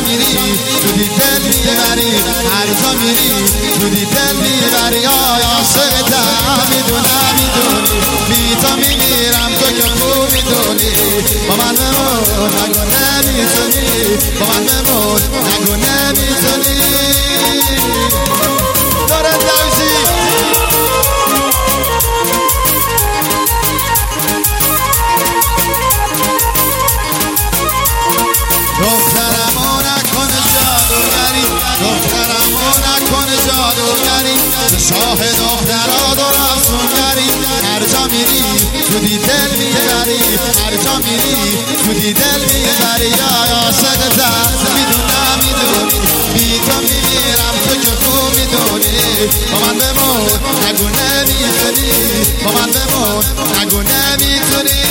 میری زودی دل میبری، هر جا میری زودی دل میبری. عاشقتم میدونم میدونی، بی تو میمیرم تو که خوب میدونی. با من بمون نگو نمیتونی، با من بمون نگو نمیتونی. داره دوزی دخترمو نکن جادوگری، دخترمو نکن جادوگری، شاه دخترها دو افسونگری. هر جا میری زودی دل میبری، هر جا میری زودی دل میبری. عاشقتم میدونم میدونی، بی تو میمیرم تو که خوب میدونی. با من بمون نگو نمیتونی، با من بمون نگو نمیتونی.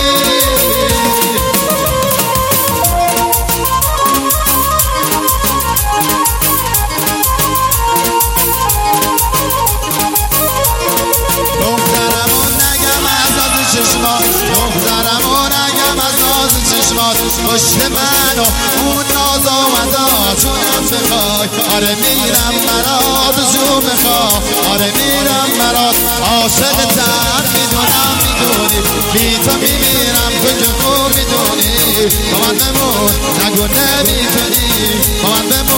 دخترمو نگم از ناز چشمات، پشت من و اون ناز آمده چونم بخوای. آره میرم برات جون بخواه، آره میرم برات. عاشقتم میدونم میدونی، بی تو میمیرم تو که خوب میدونی. با من بمون نگو نمیتونی، با من بمون